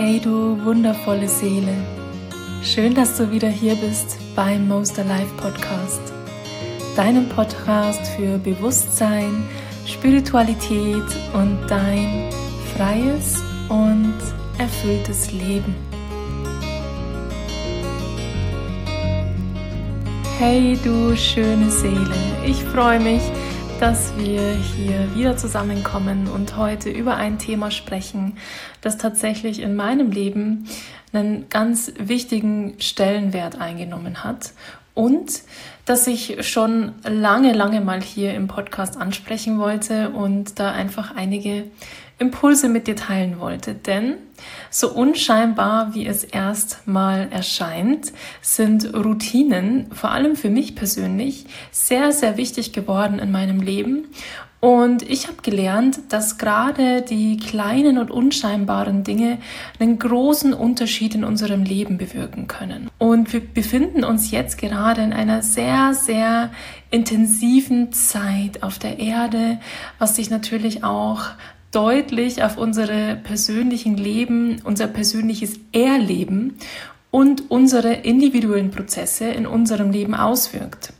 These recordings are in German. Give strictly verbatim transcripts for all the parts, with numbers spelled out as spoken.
Hey du wundervolle Seele, schön, dass du wieder hier bist beim Most Alive Podcast, deinem Podcast für Bewusstsein, Spiritualität und dein freies und erfülltes Leben. Hey du schöne Seele, ich freue mich, dass wir hier wieder zusammenkommen und heute über ein Thema sprechen, das tatsächlich in meinem Leben einen ganz wichtigen Stellenwert eingenommen hat und das ich schon lange, lange mal hier im Podcast ansprechen wollte und da einfach einige Impulse mit dir teilen wollte. Denn so unscheinbar, wie es erstmal erscheint, sind Routinen, vor allem für mich persönlich, sehr, sehr wichtig geworden in meinem Leben. Und ich habe gelernt, dass gerade die kleinen und unscheinbaren Dinge einen großen Unterschied in unserem Leben bewirken können. Und wir befinden uns jetzt gerade in einer sehr, sehr intensiven Zeit auf der Erde, was sich natürlich auch deutlich auf unsere persönlichen Leben, unser persönliches Erleben und unsere individuellen Prozesse in unserem Leben auswirkt.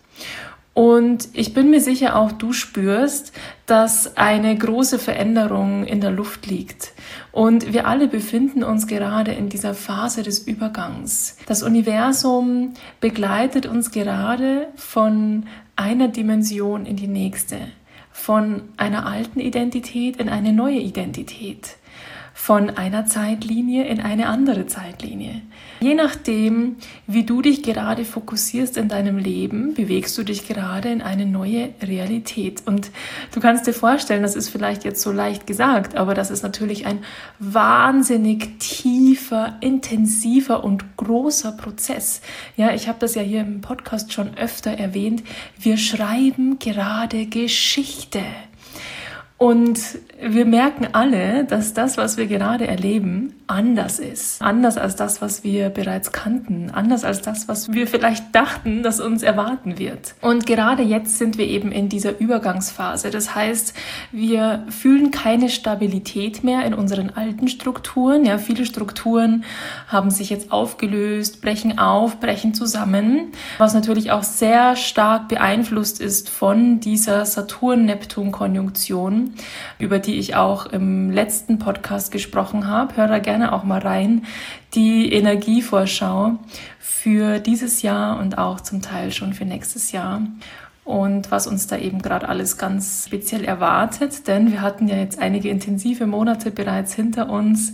Und ich bin mir sicher, auch du spürst, dass eine große Veränderung in der Luft liegt. Und wir alle befinden uns gerade in dieser Phase des Übergangs. Das Universum begleitet uns gerade von einer Dimension in die nächste. Von einer alten Identität in eine neue Identität, von einer Zeitlinie in eine andere Zeitlinie. Je nachdem, wie du dich gerade fokussierst in deinem Leben, bewegst du dich gerade in eine neue Realität. Und du kannst dir vorstellen, das ist vielleicht jetzt so leicht gesagt, aber das ist natürlich ein wahnsinnig tiefer, intensiver und großer Prozess. Ja, ich habe das ja hier im Podcast schon öfter erwähnt. Wir schreiben gerade Geschichte. Und wir merken alle, dass das, was wir gerade erleben, anders ist. Anders als das, was wir bereits kannten. Anders als das, was wir vielleicht dachten, dass uns erwarten wird. Und gerade jetzt sind wir eben in dieser Übergangsphase. Das heißt, wir fühlen keine Stabilität mehr in unseren alten Strukturen. Ja, viele Strukturen haben sich jetzt aufgelöst, brechen auf, brechen zusammen. Was natürlich auch sehr stark beeinflusst ist von dieser Saturn-Neptun-Konjunktion, über die ich auch im letzten Podcast gesprochen habe. Hör da gerne auch mal rein. Die Energievorschau für dieses Jahr und auch zum Teil schon für nächstes Jahr. Und was uns da eben gerade alles ganz speziell erwartet. Denn wir hatten ja jetzt einige intensive Monate bereits hinter uns.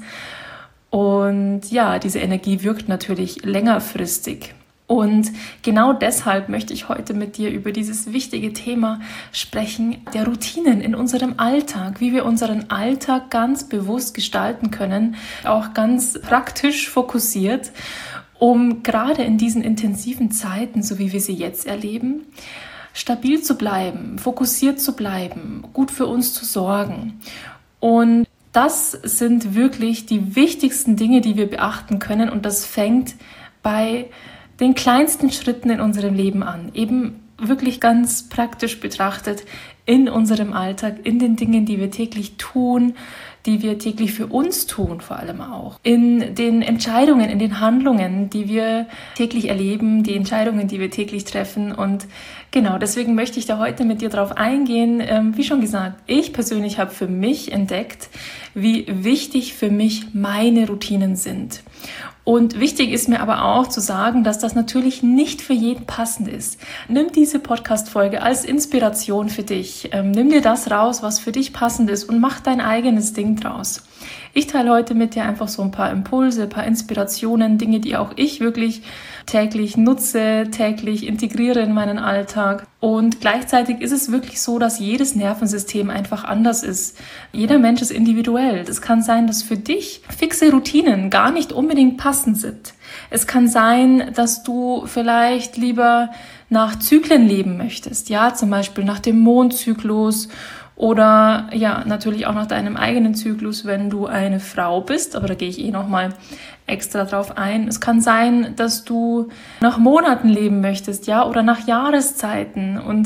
Und ja, diese Energie wirkt natürlich längerfristig. Und genau deshalb möchte ich heute mit dir über dieses wichtige Thema sprechen, der Routinen in unserem Alltag, wie wir unseren Alltag ganz bewusst gestalten können, auch ganz praktisch fokussiert, um gerade in diesen intensiven Zeiten, so wie wir sie jetzt erleben, stabil zu bleiben, fokussiert zu bleiben, gut für uns zu sorgen. Und das sind wirklich die wichtigsten Dinge, die wir beachten können, und das fängt bei den kleinsten Schritten in unserem Leben an, eben wirklich ganz praktisch betrachtet in unserem Alltag, in den Dingen, die wir täglich tun, die wir täglich für uns tun, vor allem auch. In den Entscheidungen, in den Handlungen, die wir täglich erleben, die Entscheidungen, die wir täglich treffen. Und genau, deswegen möchte ich da heute mit dir drauf eingehen. Ähm, wie schon gesagt, ich persönlich habe für mich entdeckt, wie wichtig für mich meine Routinen sind. Und wichtig ist mir aber auch zu sagen, dass das natürlich nicht für jeden passend ist. Nimm diese Podcast-Folge als Inspiration für dich. Ähm, nimm dir das raus, was für dich passend ist, und mach dein eigenes Ding draus. Ich teile heute mit dir einfach so ein paar Impulse, ein paar Inspirationen, Dinge, die auch ich wirklich täglich nutze, täglich integriere in meinen Alltag. Und gleichzeitig ist es wirklich so, dass jedes Nervensystem einfach anders ist. Jeder Mensch ist individuell. Es kann sein, dass für dich fixe Routinen gar nicht unbedingt passend sind. Es kann sein, dass du vielleicht lieber nach Zyklen leben möchtest. Ja, zum Beispiel nach dem Mondzyklus. Oder ja, natürlich auch nach deinem eigenen Zyklus, wenn du eine Frau bist. Aber da gehe ich eh nochmal extra drauf ein. Es kann sein, dass du nach Monaten leben möchtest, ja, oder nach Jahreszeiten. Und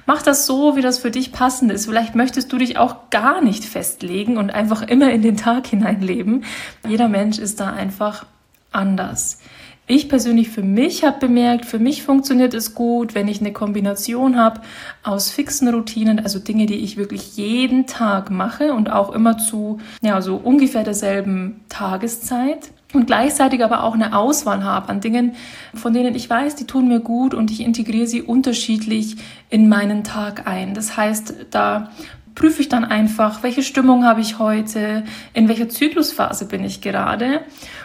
Mach das so, wie das für dich passend ist. Vielleicht möchtest du dich auch gar nicht festlegen und einfach immer in den Tag hineinleben. Jeder Mensch ist da einfach anders. Ich persönlich für mich habe bemerkt, für mich funktioniert es gut, wenn ich eine Kombination habe aus fixen Routinen, also Dinge, die ich wirklich jeden Tag mache und auch immer zu ja, so ungefähr derselben Tageszeit. Und gleichzeitig aber auch eine Auswahl habe an Dingen, von denen ich weiß, die tun mir gut und ich integriere sie unterschiedlich in meinen Tag ein. Das heißt, da prüfe ich dann einfach, welche Stimmung habe ich heute, in welcher Zyklusphase bin ich gerade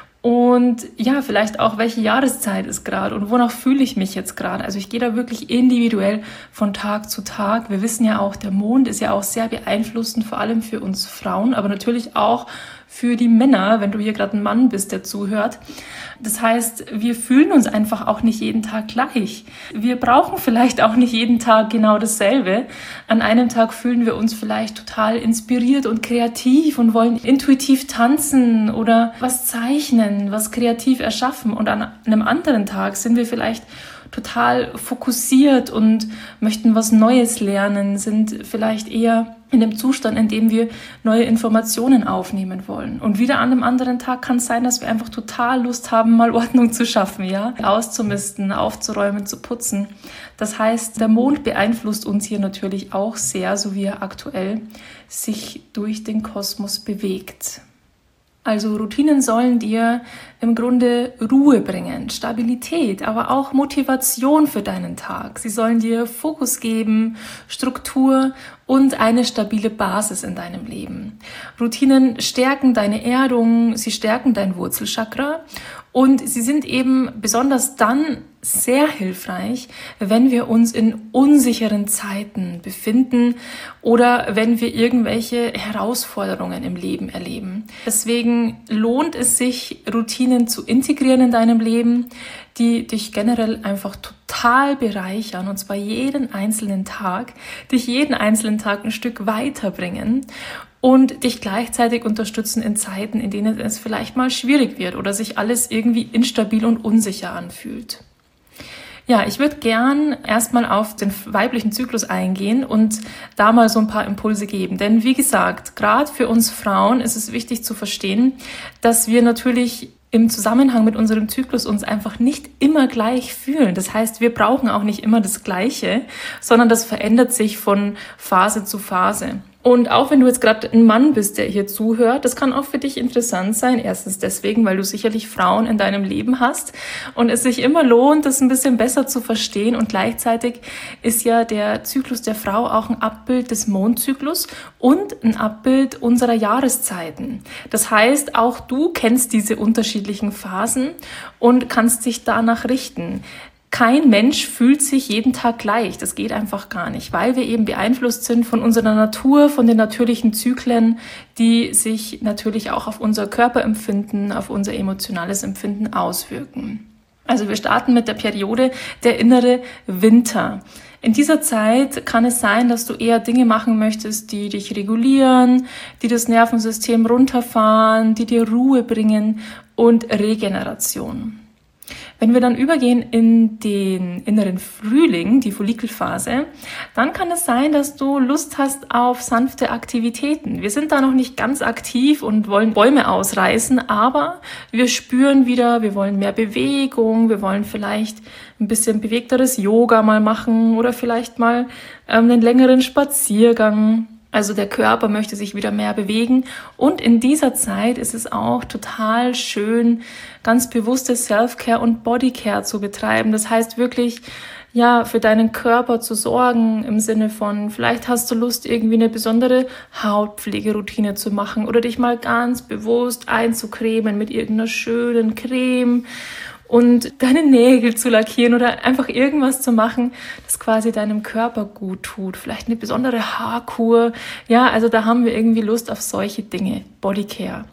und ja, vielleicht auch, welche Jahreszeit ist gerade und wonach fühle ich mich jetzt gerade. Also ich gehe da wirklich individuell von Tag zu Tag. Wir wissen ja auch, der Mond ist ja auch sehr beeinflussend, vor allem für uns Frauen, aber natürlich auch für die Männer, wenn du hier gerade ein Mann bist, der zuhört. Das heißt, wir fühlen uns einfach auch nicht jeden Tag gleich. Wir brauchen vielleicht auch nicht jeden Tag genau dasselbe. An einem Tag fühlen wir uns vielleicht total inspiriert und kreativ und wollen intuitiv tanzen oder was zeichnen, was kreativ erschaffen. Und an einem anderen Tag sind wir vielleicht total fokussiert und möchten was Neues lernen, sind vielleicht eher in dem Zustand, in dem wir neue Informationen aufnehmen wollen. Und wieder an einem anderen Tag kann es sein, dass wir einfach total Lust haben, mal Ordnung zu schaffen, ja, auszumisten, aufzuräumen, zu putzen. Das heißt, der Mond beeinflusst uns hier natürlich auch sehr, so wie er aktuell sich durch den Kosmos bewegt. Also Routinen sollen dir im Grunde Ruhe bringen, Stabilität, aber auch Motivation für deinen Tag. Sie sollen dir Fokus geben, Struktur und eine stabile Basis in deinem Leben. Routinen stärken deine Erdung, sie stärken dein Wurzelchakra und sie sind eben besonders dann sehr hilfreich, wenn wir uns in unsicheren Zeiten befinden oder wenn wir irgendwelche Herausforderungen im Leben erleben. Deswegen lohnt es sich, Routinen zu integrieren in deinem Leben, die dich generell einfach total bereichern, und zwar jeden einzelnen Tag, dich jeden einzelnen Tag ein Stück weiterbringen und dich gleichzeitig unterstützen in Zeiten, in denen es vielleicht mal schwierig wird oder sich alles irgendwie instabil und unsicher anfühlt. Ja, ich würde gern erstmal auf den weiblichen Zyklus eingehen und da mal so ein paar Impulse geben. Denn wie gesagt, gerade für uns Frauen ist es wichtig zu verstehen, dass wir natürlich im Zusammenhang mit unserem Zyklus uns einfach nicht immer gleich fühlen. Das heißt, wir brauchen auch nicht immer das Gleiche, sondern das verändert sich von Phase zu Phase. Und auch wenn du jetzt gerade ein Mann bist, der hier zuhört, das kann auch für dich interessant sein. Erstens deswegen, weil du sicherlich Frauen in deinem Leben hast und es sich immer lohnt, das ein bisschen besser zu verstehen. Und gleichzeitig ist ja der Zyklus der Frau auch ein Abbild des Mondzyklus und ein Abbild unserer Jahreszeiten. Das heißt, auch du kennst diese unterschiedlichen Phasen und kannst dich danach richten. Kein Mensch fühlt sich jeden Tag gleich. Das geht einfach gar nicht, weil wir eben beeinflusst sind von unserer Natur, von den natürlichen Zyklen, die sich natürlich auch auf unser Körperempfinden, auf unser emotionales Empfinden auswirken. Also wir starten mit der Periode der innere Winter. In dieser Zeit kann es sein, dass du eher Dinge machen möchtest, die dich regulieren, die das Nervensystem runterfahren, die dir Ruhe bringen und Regeneration. Wenn wir dann übergehen in den inneren Frühling, die Follikelphase, dann kann es sein, dass du Lust hast auf sanfte Aktivitäten. Wir sind da noch nicht ganz aktiv und wollen Bäume ausreißen, aber wir spüren wieder, wir wollen mehr Bewegung, wir wollen vielleicht ein bisschen bewegteres Yoga mal machen oder vielleicht mal ähm, einen längeren Spaziergang. Also der Körper möchte sich wieder mehr bewegen und in dieser Zeit ist es auch total schön, ganz bewusstes Self-Care und Bodycare zu betreiben. Das heißt wirklich, ja, für deinen Körper zu sorgen im Sinne von, vielleicht hast du Lust, irgendwie eine besondere Hautpflegeroutine zu machen oder dich mal ganz bewusst einzucremen mit irgendeiner schönen Creme und deine Nägel zu lackieren oder einfach irgendwas zu machen, das quasi deinem Körper gut tut. Vielleicht eine besondere Haarkur. Ja, also da haben wir irgendwie Lust auf solche Dinge. Bodycare.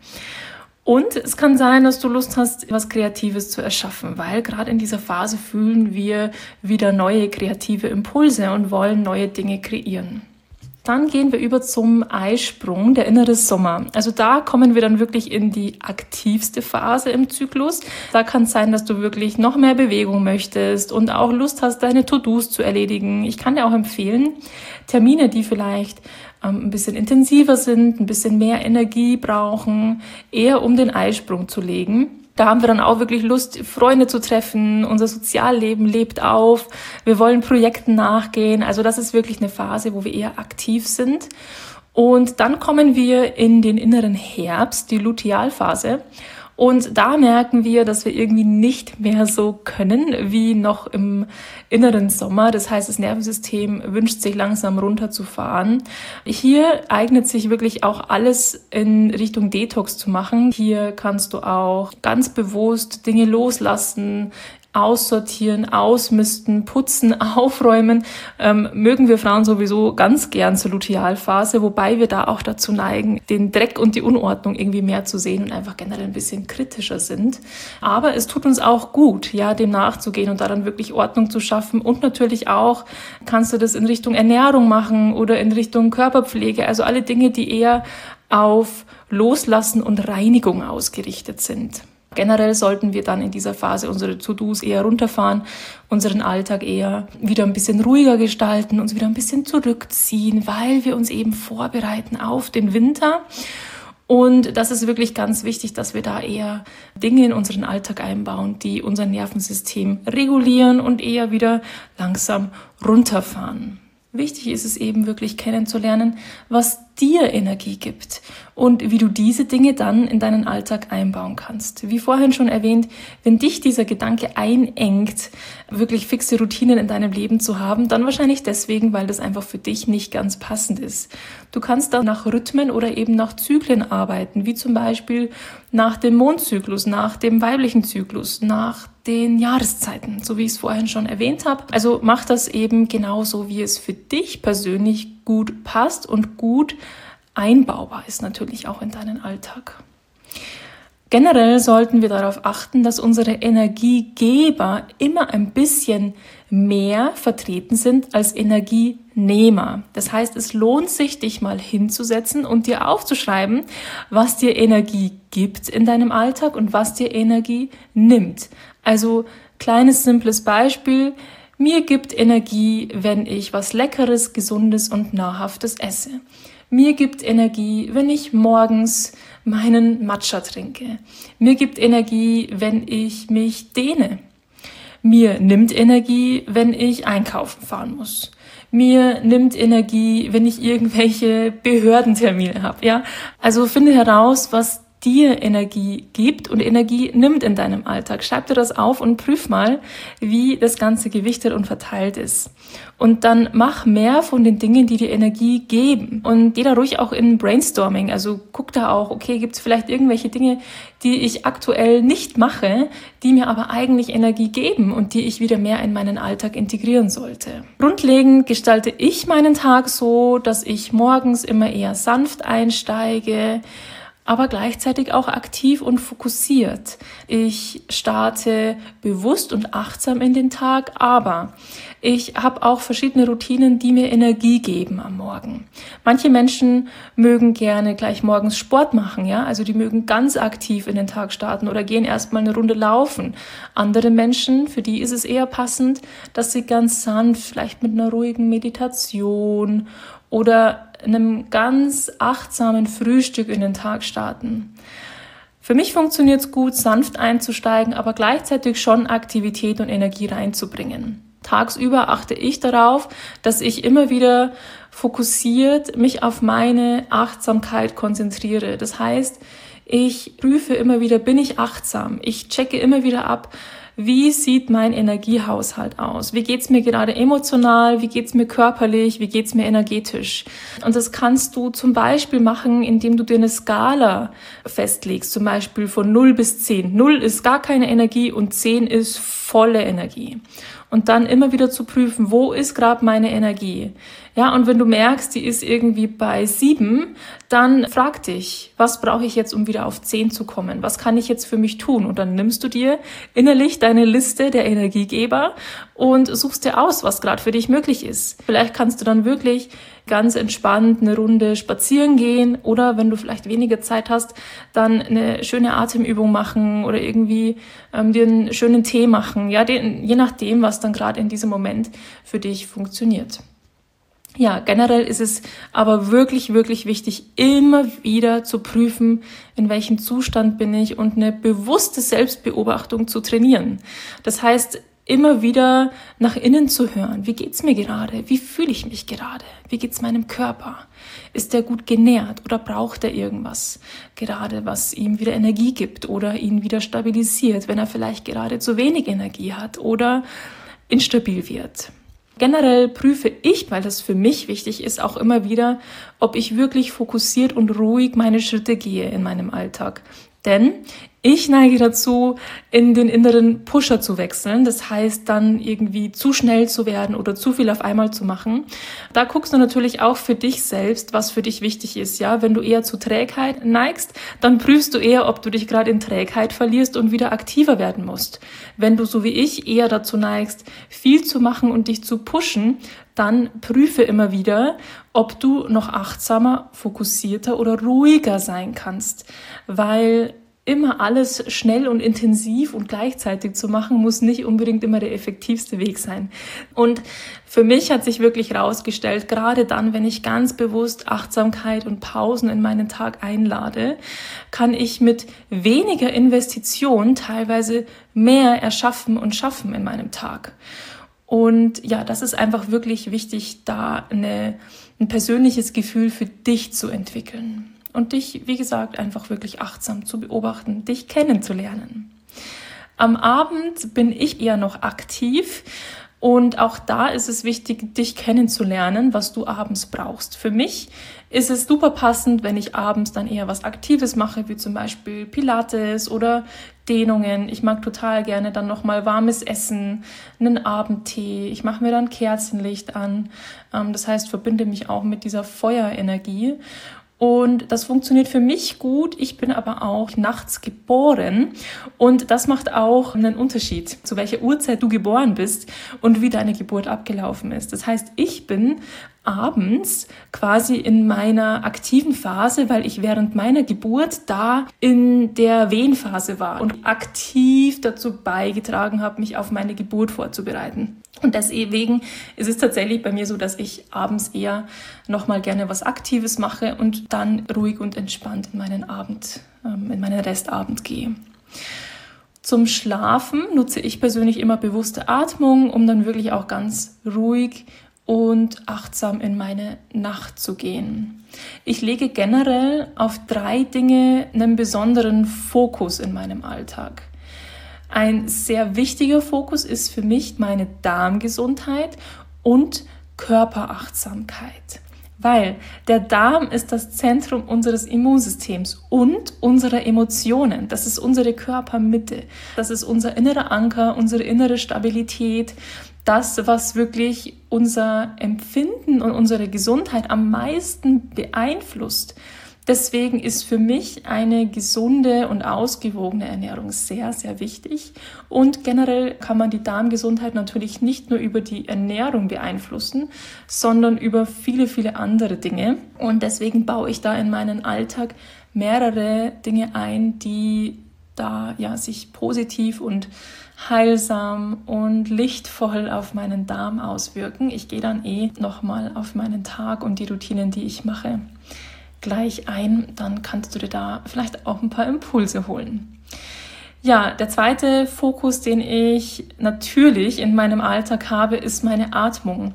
Und es kann sein, dass du Lust hast, was Kreatives zu erschaffen, weil gerade in dieser Phase fühlen wir wieder neue kreative Impulse und wollen neue Dinge kreieren. Dann gehen wir über zum Eisprung, der innere Sommer. Also da kommen wir dann wirklich in die aktivste Phase im Zyklus. Da kann es sein, dass du wirklich noch mehr Bewegung möchtest und auch Lust hast, deine To-Dos zu erledigen. Ich kann dir auch empfehlen, Termine, die vielleicht ähm, ein bisschen intensiver sind, ein bisschen mehr Energie brauchen, eher um den Eisprung zu legen. Da haben wir dann auch wirklich Lust, Freunde zu treffen. Unser Sozialleben lebt auf. Wir wollen Projekten nachgehen. Also das ist wirklich eine Phase, wo wir eher aktiv sind. Und dann kommen wir in den inneren Herbst, die Lutealphase. Und da merken wir, dass wir irgendwie nicht mehr so können wie noch im inneren Sommer. Das heißt, das Nervensystem wünscht sich langsam runterzufahren. Hier eignet sich wirklich auch alles in Richtung Detox zu machen. Hier kannst du auch ganz bewusst Dinge loslassen, aussortieren, ausmisten, putzen, aufräumen, ähm, mögen wir Frauen sowieso ganz gern zur Lutealphase, wobei wir da auch dazu neigen, den Dreck und die Unordnung irgendwie mehr zu sehen und einfach generell ein bisschen kritischer sind. Aber es tut uns auch gut, ja, dem nachzugehen und daran wirklich Ordnung zu schaffen. Und natürlich auch kannst du das in Richtung Ernährung machen oder in Richtung Körperpflege, also alle Dinge, die eher auf Loslassen und Reinigung ausgerichtet sind. Generell sollten wir dann in dieser Phase unsere To-Dos eher runterfahren, unseren Alltag eher wieder ein bisschen ruhiger gestalten, uns wieder ein bisschen zurückziehen, weil wir uns eben vorbereiten auf den Winter. Und das ist wirklich ganz wichtig, dass wir da eher Dinge in unseren Alltag einbauen, die unser Nervensystem regulieren und eher wieder langsam runterfahren. Wichtig ist es eben wirklich kennenzulernen, was dir Energie gibt und wie du diese Dinge dann in deinen Alltag einbauen kannst. Wie vorhin schon erwähnt, wenn dich dieser Gedanke einengt, wirklich fixe Routinen in deinem Leben zu haben, dann wahrscheinlich deswegen, weil das einfach für dich nicht ganz passend ist. Du kannst dann nach Rhythmen oder eben nach Zyklen arbeiten, wie zum Beispiel nach dem Mondzyklus, nach dem weiblichen Zyklus, nach den Jahreszeiten, so wie ich es vorhin schon erwähnt habe. Also mach das eben genauso, wie es für dich persönlich gut passt und gut einbaubar ist natürlich auch in deinen Alltag. Generell sollten wir darauf achten, dass unsere Energiegeber immer ein bisschen mehr vertreten sind als Energienehmer. Das heißt, es lohnt sich, dich mal hinzusetzen und dir aufzuschreiben, was dir Energie gibt in deinem Alltag und was dir Energie nimmt. Also kleines, simples Beispiel. Mir gibt Energie, wenn ich was Leckeres, Gesundes und Nahrhaftes esse. Mir gibt Energie, wenn ich morgens meinen Matcha trinke. Mir gibt Energie, wenn ich mich dehne. Mir nimmt Energie, wenn ich einkaufen fahren muss. Mir nimmt Energie, wenn ich irgendwelche Behördentermine habe. Ja? Also finde heraus, was dir Energie gibt und Energie nimmt in deinem Alltag. Schreib dir das auf und prüf mal, wie das Ganze gewichtet und verteilt ist. Und dann mach mehr von den Dingen, die dir Energie geben. Und geh da ruhig auch in Brainstorming. Also guck da auch, okay, gibt es vielleicht irgendwelche Dinge, die ich aktuell nicht mache, die mir aber eigentlich Energie geben und die ich wieder mehr in meinen Alltag integrieren sollte. Grundlegend gestalte ich meinen Tag so, dass ich morgens immer eher sanft einsteige, aber gleichzeitig auch aktiv und fokussiert. Ich starte bewusst und achtsam in den Tag, aber ich habe auch verschiedene Routinen, die mir Energie geben am Morgen. Manche Menschen mögen gerne gleich morgens Sport machen, ja, also die mögen ganz aktiv in den Tag starten oder gehen erstmal eine Runde laufen. Andere Menschen, für die ist es eher passend, dass sie ganz sanft, vielleicht mit einer ruhigen Meditation oder einem ganz achtsamen Frühstück in den Tag starten. Für mich funktioniert es gut, sanft einzusteigen, aber gleichzeitig schon Aktivität und Energie reinzubringen. Tagsüber achte ich darauf, dass ich immer wieder fokussiert mich auf meine Achtsamkeit konzentriere. Das heißt, ich prüfe immer wieder, bin ich achtsam? Ich checke immer wieder ab, wie sieht mein Energiehaushalt aus? Wie geht's mir gerade emotional? Wie geht's mir körperlich? Wie geht's mir energetisch? Und das kannst du zum Beispiel machen, indem du dir eine Skala festlegst, zum Beispiel von null bis zehn. null ist gar keine Energie und zehn ist volle Energie. und dann immer wieder zu prüfen, wo ist gerade meine Energie? Ja, und wenn du merkst, die ist irgendwie bei sieben, dann frag dich, was brauche ich jetzt, um wieder auf zehn zu kommen? Was kann ich jetzt für mich tun? Und dann nimmst du dir innerlich deine Liste der Energiegeber und suchst dir aus, was gerade für dich möglich ist. Vielleicht kannst du dann wirklich ganz entspannt eine Runde spazieren gehen oder wenn du vielleicht weniger Zeit hast, dann eine schöne Atemübung machen oder irgendwie ähm, dir einen schönen Tee machen, ja, den, je nachdem, was dann gerade in diesem Moment für dich funktioniert. Ja, generell ist es aber wirklich, wirklich wichtig, immer wieder zu prüfen, in welchem Zustand bin ich und eine bewusste Selbstbeobachtung zu trainieren. Das heißt, immer wieder nach innen zu hören. Wie geht's mir gerade? Wie fühle ich mich gerade? Wie geht's meinem Körper? Ist der gut genährt oder braucht er irgendwas gerade, was ihm wieder Energie gibt oder ihn wieder stabilisiert, wenn er vielleicht gerade zu wenig Energie hat oder instabil wird? Generell prüfe ich, weil das für mich wichtig ist, auch immer wieder, ob ich wirklich fokussiert und ruhig meine Schritte gehe in meinem Alltag. Denn ich neige dazu, in den inneren Pusher zu wechseln. Das heißt, dann irgendwie zu schnell zu werden oder zu viel auf einmal zu machen. Da guckst du natürlich auch für dich selbst, was für dich wichtig ist. Ja, wenn du eher zu Trägheit neigst, dann prüfst du eher, ob du dich gerade in Trägheit verlierst und wieder aktiver werden musst. Wenn du, so wie ich, eher dazu neigst, viel zu machen und dich zu pushen, dann prüfe immer wieder, ob du noch achtsamer, fokussierter oder ruhiger sein kannst. Weil immer alles schnell und intensiv und gleichzeitig zu machen, muss nicht unbedingt immer der effektivste Weg sein. Und für mich hat sich wirklich herausgestellt, gerade dann, wenn ich ganz bewusst Achtsamkeit und Pausen in meinen Tag einlade, kann ich mit weniger Investition teilweise mehr erschaffen und schaffen in meinem Tag. Und ja, das ist einfach wirklich wichtig, da eine, ein persönliches Gefühl für dich zu entwickeln. Und dich, wie gesagt, einfach wirklich achtsam zu beobachten, dich kennenzulernen. Am Abend bin ich eher noch aktiv und auch da ist es wichtig, dich kennenzulernen, was du abends brauchst. Für mich ist es super passend, wenn ich abends dann eher was Aktives mache, wie zum Beispiel Pilates oder Dehnungen. Ich mag total gerne dann nochmal warmes Essen, einen Abendtee. Ich mache mir dann Kerzenlicht an. Das heißt, verbinde mich auch mit dieser Feuerenergie. Und das funktioniert für mich gut. Ich bin aber auch nachts geboren und das macht auch einen Unterschied, zu welcher Uhrzeit du geboren bist und wie deine Geburt abgelaufen ist. Das heißt, ich bin abends quasi in meiner aktiven Phase, weil ich während meiner Geburt da in der Wehenphase war und aktiv dazu beigetragen habe, mich auf meine Geburt vorzubereiten. Und deswegen ist es tatsächlich bei mir so, dass ich abends eher nochmal gerne was Aktives mache und dann ruhig und entspannt in meinen Abend, in meinen Restabend gehe. Zum Schlafen nutze ich persönlich immer bewusste Atmung, um dann wirklich auch ganz ruhig und achtsam in meine Nacht zu gehen. Ich lege generell auf drei Dinge einen besonderen Fokus in meinem Alltag. Ein sehr wichtiger Fokus ist für mich meine Darmgesundheit und Körperachtsamkeit, weil der Darm ist das Zentrum unseres Immunsystems und unserer Emotionen. Das ist unsere Körpermitte, das ist unser innerer Anker, unsere innere Stabilität, das, was wirklich unser Empfinden und unsere Gesundheit am meisten beeinflusst. Deswegen ist für mich eine gesunde und ausgewogene Ernährung sehr, sehr wichtig. Und generell kann man die Darmgesundheit natürlich nicht nur über die Ernährung beeinflussen, sondern über viele, viele andere Dinge. Und deswegen baue ich da in meinen Alltag mehrere Dinge ein, die da ja sich positiv und heilsam und lichtvoll auf meinen Darm auswirken. Ich gehe dann eh nochmal auf meinen Tag und die Routinen, die ich mache, gleich ein, dann kannst du dir da vielleicht auch ein paar Impulse holen. Ja, der zweite Fokus, den ich natürlich in meinem Alltag habe, ist meine Atmung.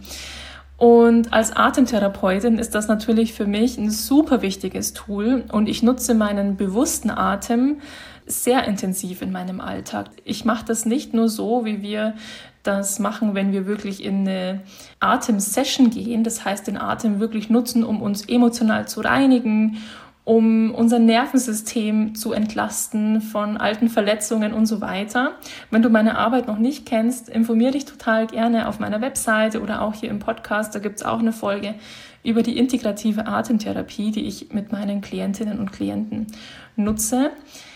Und als Atemtherapeutin ist das natürlich für mich ein super wichtiges Tool und ich nutze meinen bewussten Atem sehr intensiv in meinem Alltag. Ich mache das nicht nur so, wie wir das machen, wenn wir wirklich in eine Atemsession gehen, das heißt den Atem wirklich nutzen, um uns emotional zu reinigen um unser Nervensystem zu entlasten von alten Verletzungen und so weiter. Wenn du meine Arbeit noch nicht kennst, informiere dich total gerne auf meiner Webseite oder auch hier im Podcast. Da gibt es auch eine Folge über die integrative Atemtherapie, die ich mit meinen Klientinnen und Klienten nutze.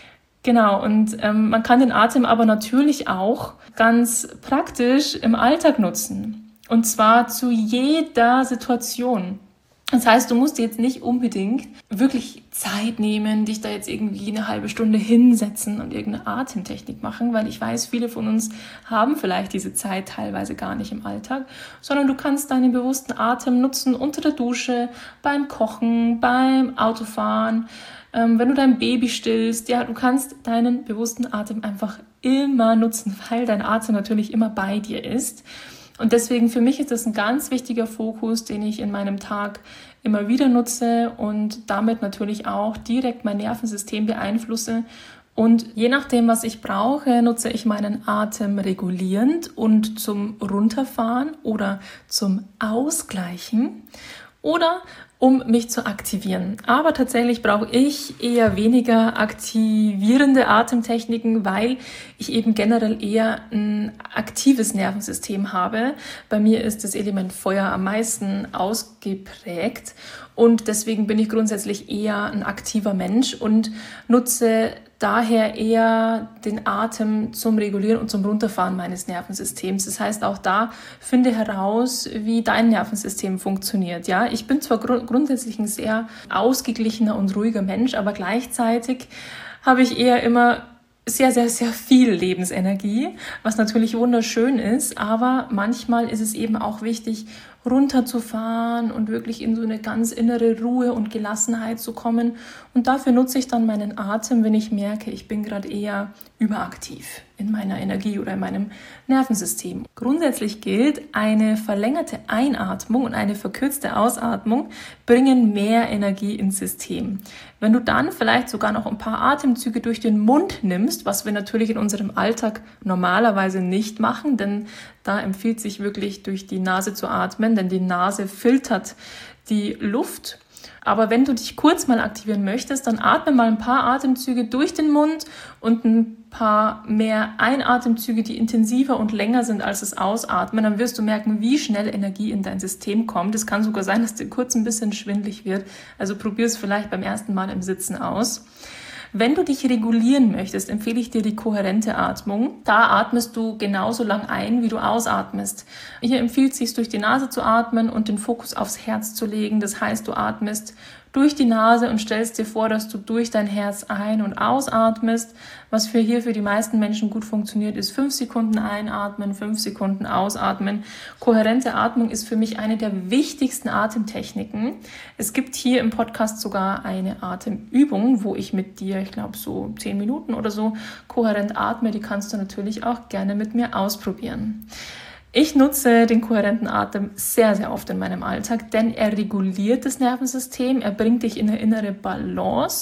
Genau, und ähm, man kann den Atem aber natürlich auch ganz praktisch im Alltag nutzen. Und zwar zu jeder Situation. Das heißt, du musst dir jetzt nicht unbedingt wirklich Zeit nehmen, dich da jetzt irgendwie eine halbe Stunde hinsetzen und irgendeine Atemtechnik machen, weil ich weiß, viele von uns haben vielleicht diese Zeit teilweise gar nicht im Alltag, sondern du kannst deinen bewussten Atem nutzen unter der Dusche, beim Kochen, beim Autofahren, ähm, wenn du dein Baby stillst. Ja, du kannst deinen bewussten Atem einfach immer nutzen, weil dein Atem natürlich immer bei dir ist. Und deswegen für mich ist das ein ganz wichtiger Fokus, den ich in meinem Tag immer wieder nutze und damit natürlich auch direkt mein Nervensystem beeinflusse. Und je nachdem, was ich brauche, nutze ich meinen Atem regulierend und zum Runterfahren oder zum Ausgleichen oder um mich zu aktivieren. Aber tatsächlich brauche ich eher weniger aktivierende Atemtechniken, weil ich eben generell eher ein aktives Nervensystem habe. Bei mir ist das Element Feuer am meisten ausgeprägt und deswegen bin ich grundsätzlich eher ein aktiver Mensch und nutze daher eher den Atem zum Regulieren und zum Runterfahren meines Nervensystems. Das heißt, auch da finde heraus, wie dein Nervensystem funktioniert. Ja, ich bin zwar gru- grundsätzlich ein sehr ausgeglichener und ruhiger Mensch, aber gleichzeitig habe ich eher immer sehr, sehr, sehr viel Lebensenergie, was natürlich wunderschön ist, aber manchmal ist es eben auch wichtig, runterzufahren und wirklich in so eine ganz innere Ruhe und Gelassenheit zu kommen. Und dafür nutze ich dann meinen Atem, wenn ich merke, ich bin gerade eher überaktiv in meiner Energie oder in meinem Nervensystem. Grundsätzlich gilt, eine verlängerte Einatmung und eine verkürzte Ausatmung bringen mehr Energie ins System. Wenn du dann vielleicht sogar noch ein paar Atemzüge durch den Mund nimmst, was wir natürlich in unserem Alltag normalerweise nicht machen, denn da empfiehlt sich wirklich durch die Nase zu atmen, denn die Nase filtert die Luft. Aber wenn du dich kurz mal aktivieren möchtest, dann atme mal ein paar Atemzüge durch den Mund und ein paar mehr Einatemzüge, die intensiver und länger sind als das Ausatmen. Dann wirst du merken, wie schnell Energie in dein System kommt. Es kann sogar sein, dass dir kurz ein bisschen schwindelig wird. Also probier es vielleicht beim ersten Mal im Sitzen aus. Wenn du dich regulieren möchtest, empfehle ich dir die kohärente Atmung. Da atmest du genauso lang ein, wie du ausatmest. Hier empfiehlt es sich, durch die Nase zu atmen und den Fokus aufs Herz zu legen. Das heißt, du atmest durch die Nase und stellst dir vor, dass du durch dein Herz ein- und ausatmest. Was für hier für die meisten Menschen gut funktioniert, ist fünf Sekunden einatmen, fünf Sekunden ausatmen. Kohärente Atmung ist für mich eine der wichtigsten Atemtechniken. Es gibt hier im Podcast sogar eine Atemübung, wo ich mit dir, ich glaube so zehn Minuten oder so, kohärent atme. Die kannst du natürlich auch gerne mit mir ausprobieren. Ich nutze den kohärenten Atem sehr, sehr oft in meinem Alltag, denn er reguliert das Nervensystem, er bringt dich in eine innere Balance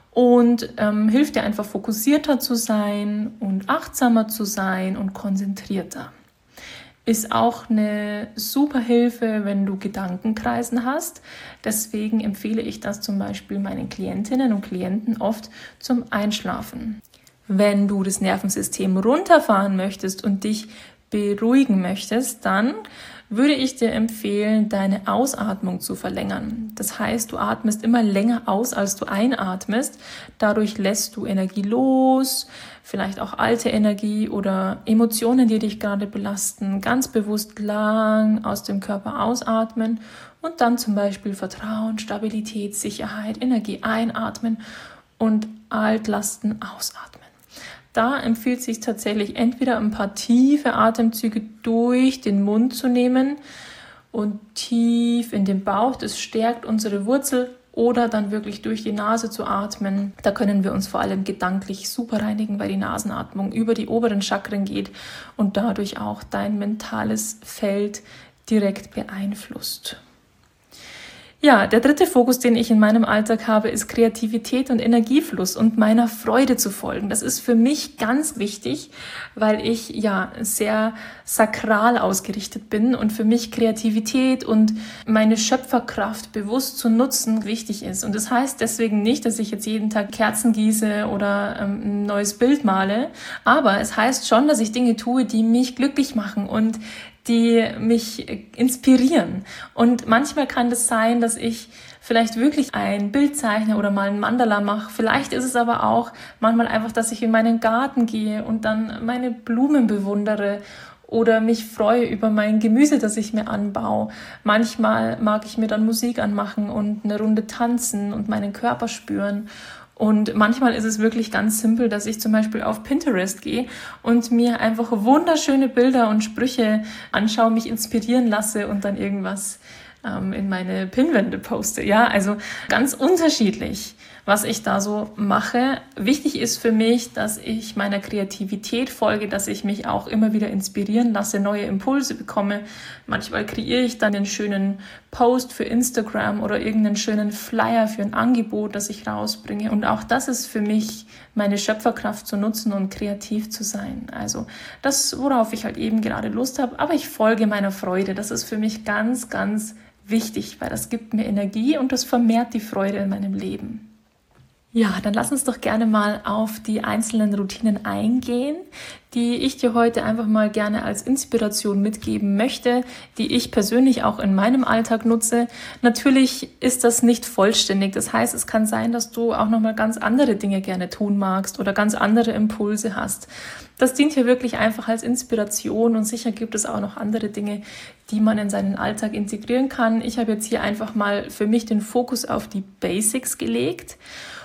und ähm, hilft dir einfach fokussierter zu sein und achtsamer zu sein und konzentrierter. Ist auch eine super Hilfe, wenn du Gedankenkreisen hast. Deswegen empfehle ich das zum Beispiel meinen Klientinnen und Klienten oft zum Einschlafen. Wenn du das Nervensystem runterfahren möchtest und dich beruhigen möchtest, dann würde ich dir empfehlen, deine Ausatmung zu verlängern. Das heißt, du atmest immer länger aus, als du einatmest. Dadurch lässt du Energie los, vielleicht auch alte Energie oder Emotionen, die dich gerade belasten, ganz bewusst lang aus dem Körper ausatmen und dann zum Beispiel Vertrauen, Stabilität, Sicherheit, Energie einatmen und Altlasten ausatmen. Da empfiehlt es sich tatsächlich entweder ein paar tiefe Atemzüge durch den Mund zu nehmen und tief in den Bauch, das stärkt unsere Wurzel, oder dann wirklich durch die Nase zu atmen. Da können wir uns vor allem gedanklich super reinigen, weil die Nasenatmung über die oberen Chakren geht und dadurch auch dein mentales Feld direkt beeinflusst. Ja, der dritte Fokus, den ich in meinem Alltag habe, ist Kreativität und Energiefluss und meiner Freude zu folgen. Das ist für mich ganz wichtig, weil ich ja sehr sakral ausgerichtet bin und für mich Kreativität und meine Schöpferkraft bewusst zu nutzen wichtig ist. Und das heißt deswegen nicht, dass ich jetzt jeden Tag Kerzen gieße oder ähm, ein neues Bild male, aber es heißt schon, dass ich Dinge tue, die mich glücklich machen und die mich inspirieren. Und manchmal kann das sein, dass ich vielleicht wirklich ein Bild zeichne oder mal ein Mandala mache. Vielleicht ist es aber auch manchmal einfach, dass ich in meinen Garten gehe und dann meine Blumen bewundere oder mich freue über mein Gemüse, das ich mir anbaue. Manchmal mag ich mir dann Musik anmachen und eine Runde tanzen und meinen Körper spüren. Und manchmal ist es wirklich ganz simpel, dass ich zum Beispiel auf Pinterest gehe und mir einfach wunderschöne Bilder und Sprüche anschaue, mich inspirieren lasse und dann irgendwas ähm, in meine Pinwände poste. Ja, also ganz unterschiedlich, was ich da so mache. Wichtig ist für mich, dass ich meiner Kreativität folge, dass ich mich auch immer wieder inspirieren lasse, neue Impulse bekomme. Manchmal kreiere ich dann einen schönen Post für Instagram oder irgendeinen schönen Flyer für ein Angebot, das ich rausbringe. Und auch das ist für mich meine Schöpferkraft zu nutzen und kreativ zu sein. Also das, worauf ich halt eben gerade Lust habe, aber ich folge meiner Freude. Das ist für mich ganz, ganz wichtig, weil das gibt mir Energie und das vermehrt die Freude in meinem Leben. Ja, dann lass uns doch gerne mal auf die einzelnen Routinen eingehen, die ich dir heute einfach mal gerne als Inspiration mitgeben möchte, die ich persönlich auch in meinem Alltag nutze. Natürlich ist das nicht vollständig. Das heißt, es kann sein, dass du auch nochmal ganz andere Dinge gerne tun magst oder ganz andere Impulse hast. Das dient hier wirklich einfach als Inspiration und sicher gibt es auch noch andere Dinge, die man in seinen Alltag integrieren kann. Ich habe jetzt hier einfach mal für mich den Fokus auf die Basics gelegt.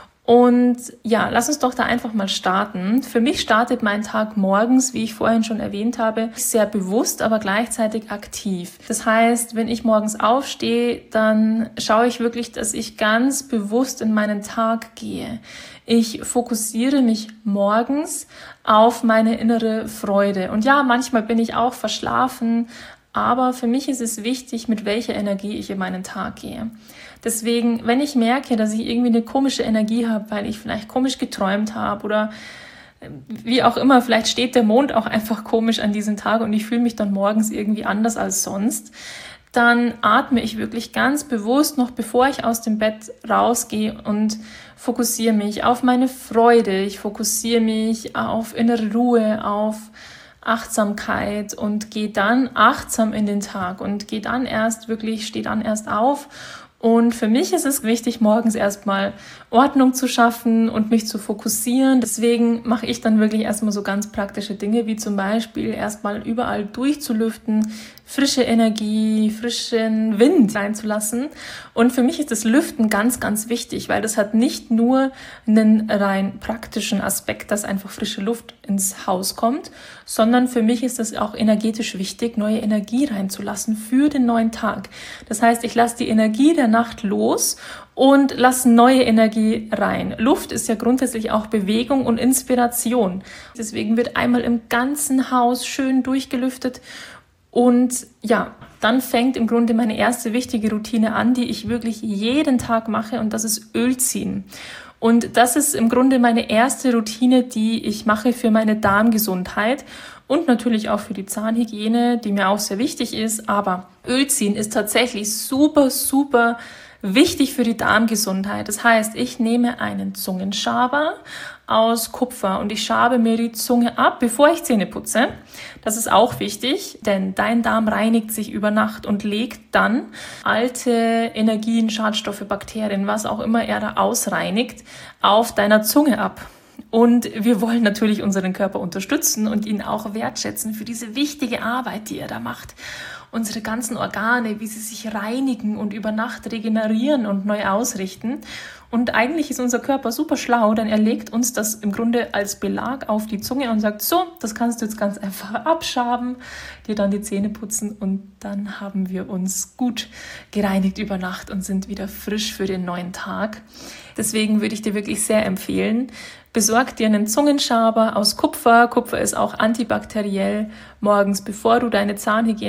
Und ja, lass uns doch da einfach mal starten. Für mich startet mein Tag morgens, wie ich vorhin schon erwähnt habe, sehr bewusst, aber gleichzeitig aktiv. Das heißt, wenn ich morgens aufstehe, dann schaue ich wirklich, dass ich ganz bewusst in meinen Tag gehe. Ich fokussiere mich morgens auf meine innere Freude. Und ja, manchmal bin ich auch verschlafen, aber für mich ist es wichtig, mit welcher Energie ich in meinen Tag gehe. Deswegen, wenn ich merke, dass ich irgendwie eine komische Energie habe, weil ich vielleicht komisch geträumt habe oder wie auch immer, vielleicht steht der Mond auch einfach komisch an diesem Tag und ich fühle mich dann morgens irgendwie anders als sonst, dann atme ich wirklich ganz bewusst, noch bevor ich aus dem Bett rausgehe und fokussiere mich auf meine Freude. Ich fokussiere mich auf innere Ruhe, auf Achtsamkeit und gehe dann achtsam in den Tag und gehe dann erst wirklich, stehe dann erst auf. Und für mich ist es wichtig, morgens erstmal Ordnung zu schaffen und mich zu fokussieren. Deswegen mache ich dann wirklich erstmal so ganz praktische Dinge, wie zum Beispiel erstmal überall durchzulüften, frische Energie, frischen Wind reinzulassen. Und für mich ist das Lüften ganz, ganz wichtig, weil das hat nicht nur einen rein praktischen Aspekt, dass einfach frische Luft ins Haus kommt, sondern für mich ist es auch energetisch wichtig, neue Energie reinzulassen für den neuen Tag. Das heißt, ich lasse die Energie der Nacht los und lasse neue Energie rein. Luft ist ja grundsätzlich auch Bewegung und Inspiration. Deswegen wird einmal im ganzen Haus schön durchgelüftet. Und ja, dann fängt im Grunde meine erste wichtige Routine an, die ich wirklich jeden Tag mache, und das ist Öl ziehen. Und das ist im Grunde meine erste Routine, die ich mache für meine Darmgesundheit und natürlich auch für die Zahnhygiene, die mir auch sehr wichtig ist. Aber Öl ziehen ist tatsächlich super, super wichtig für die Darmgesundheit. Das heißt, ich nehme einen Zungenschaber aus Kupfer und ich schabe mir die Zunge ab, bevor ich Zähne putze. Das ist auch wichtig, denn dein Darm reinigt sich über Nacht und legt dann alte Energien, Schadstoffe, Bakterien, was auch immer er da ausreinigt, auf deiner Zunge ab. Und wir wollen natürlich unseren Körper unterstützen und ihn auch wertschätzen für diese wichtige Arbeit, die er da macht. Unsere ganzen Organe, wie sie sich reinigen und über Nacht regenerieren und neu ausrichten. Und eigentlich ist unser Körper super schlau, denn er legt uns das im Grunde als Belag auf die Zunge und sagt, so, das kannst du jetzt ganz einfach abschaben, dir dann die Zähne putzen und dann haben wir uns gut gereinigt über Nacht und sind wieder frisch für den neuen Tag. Deswegen würde ich dir wirklich sehr empfehlen, besorg dir einen Zungenschaber aus Kupfer. Kupfer ist auch antibakteriell. Morgens, bevor du deine Zahnhygiene machst,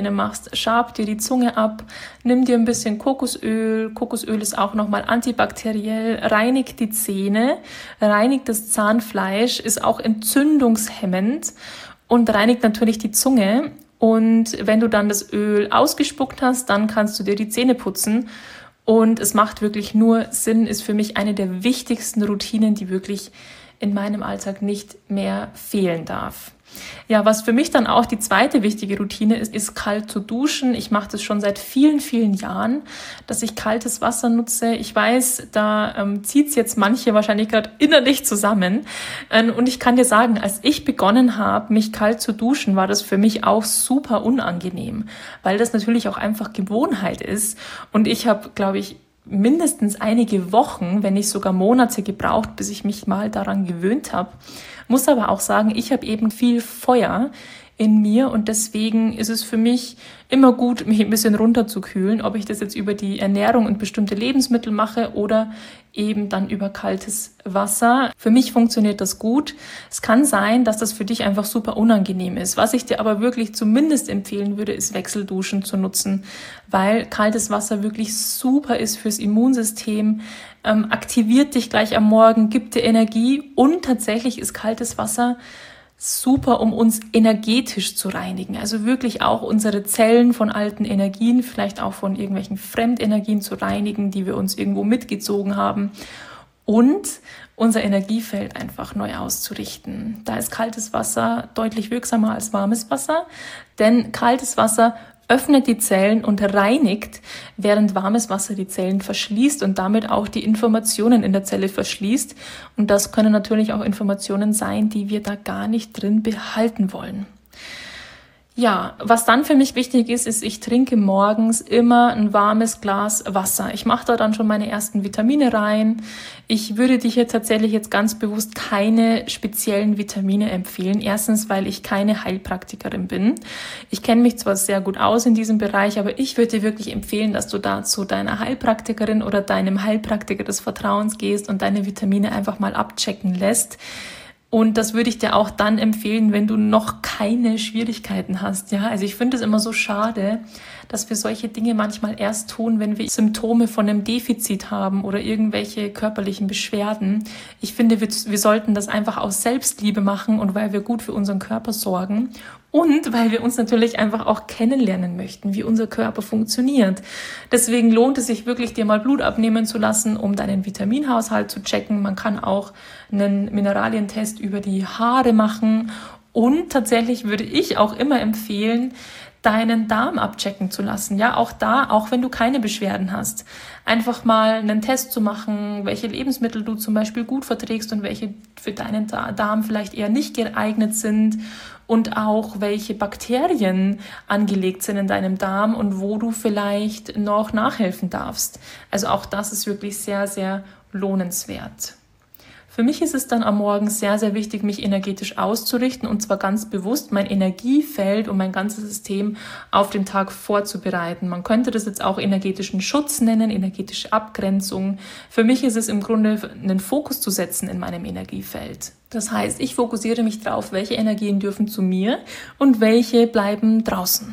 machst, schab dir die Zunge ab, nimm dir ein bisschen Kokosöl. Kokosöl ist auch nochmal antibakteriell, reinigt die Zähne, reinigt das Zahnfleisch, ist auch entzündungshemmend und reinigt natürlich die Zunge. Und wenn du dann das Öl ausgespuckt hast, dann kannst du dir die Zähne putzen. Und es macht wirklich nur Sinn, ist für mich eine der wichtigsten Routinen, die wirklich in meinem Alltag nicht mehr fehlen darf. Ja, was für mich dann auch die zweite wichtige Routine ist, ist kalt zu duschen. Ich mache das schon seit vielen, vielen Jahren, dass ich kaltes Wasser nutze. Ich weiß, da ähm, zieht es jetzt manche wahrscheinlich gerade innerlich zusammen. Ähm, und ich kann dir sagen, als ich begonnen habe, mich kalt zu duschen, war das für mich auch super unangenehm, weil das natürlich auch einfach Gewohnheit ist. Und ich habe, glaube ich, mindestens einige Wochen, wenn nicht sogar Monate gebraucht, bis ich mich mal daran gewöhnt habe. Muss aber auch sagen, ich habe eben viel Feuer in mir und deswegen ist es für mich immer gut, mich ein bisschen runterzukühlen, ob ich das jetzt über die Ernährung und bestimmte Lebensmittel mache oder eben dann über kaltes Wasser. Für mich funktioniert das gut. Es kann sein, dass das für dich einfach super unangenehm ist. Was ich dir aber wirklich zumindest empfehlen würde, ist Wechselduschen zu nutzen, weil kaltes Wasser wirklich super ist fürs Immunsystem, ähm, aktiviert dich gleich am Morgen, gibt dir Energie und tatsächlich ist kaltes Wasser super, um uns energetisch zu reinigen. Also wirklich auch unsere Zellen von alten Energien, vielleicht auch von irgendwelchen Fremdenergien zu reinigen, die wir uns irgendwo mitgezogen haben. Und unser Energiefeld einfach neu auszurichten. Da ist kaltes Wasser deutlich wirksamer als warmes Wasser, denn kaltes Wasser öffnet die Zellen und reinigt, während warmes Wasser die Zellen verschließt und damit auch die Informationen in der Zelle verschließt. Und das können natürlich auch Informationen sein, die wir da gar nicht drin behalten wollen. Ja, was dann für mich wichtig ist, ist, ich trinke morgens immer ein warmes Glas Wasser. Ich mache da dann schon meine ersten Vitamine rein. Ich würde dir hier tatsächlich jetzt ganz bewusst keine speziellen Vitamine empfehlen. Erstens, weil ich keine Heilpraktikerin bin. Ich kenne mich zwar sehr gut aus in diesem Bereich, aber ich würde dir wirklich empfehlen, dass du da zu deiner Heilpraktikerin oder deinem Heilpraktiker des Vertrauens gehst und deine Vitamine einfach mal abchecken lässt. Und das würde ich dir auch dann empfehlen, wenn du noch keine Schwierigkeiten hast. Ja, also ich finde es immer so schade, dass wir solche Dinge manchmal erst tun, wenn wir Symptome von einem Defizit haben oder irgendwelche körperlichen Beschwerden. Ich finde, wir, wir sollten das einfach aus Selbstliebe machen und weil wir gut für unseren Körper sorgen. Und weil wir uns natürlich einfach auch kennenlernen möchten, wie unser Körper funktioniert. Deswegen lohnt es sich wirklich, dir mal Blut abnehmen zu lassen, um deinen Vitaminhaushalt zu checken. Man kann auch einen Mineralientest über die Haare machen. Und tatsächlich würde ich auch immer empfehlen, deinen Darm abchecken zu lassen. Ja, auch da, auch wenn du keine Beschwerden hast. Einfach mal einen Test zu machen, welche Lebensmittel du zum Beispiel gut verträgst und welche für deinen Darm vielleicht eher nicht geeignet sind. Und auch welche Bakterien angelegt sind in deinem Darm und wo du vielleicht noch nachhelfen darfst. Also auch das ist wirklich sehr, sehr lohnenswert. Für mich ist es dann am Morgen sehr, sehr wichtig, mich energetisch auszurichten und zwar ganz bewusst mein Energiefeld und mein ganzes System auf den Tag vorzubereiten. Man könnte das jetzt auch energetischen Schutz nennen, energetische Abgrenzung. Für mich ist es im Grunde, einen Fokus zu setzen in meinem Energiefeld. Das heißt, ich fokussiere mich drauf, welche Energien dürfen zu mir und welche bleiben draußen.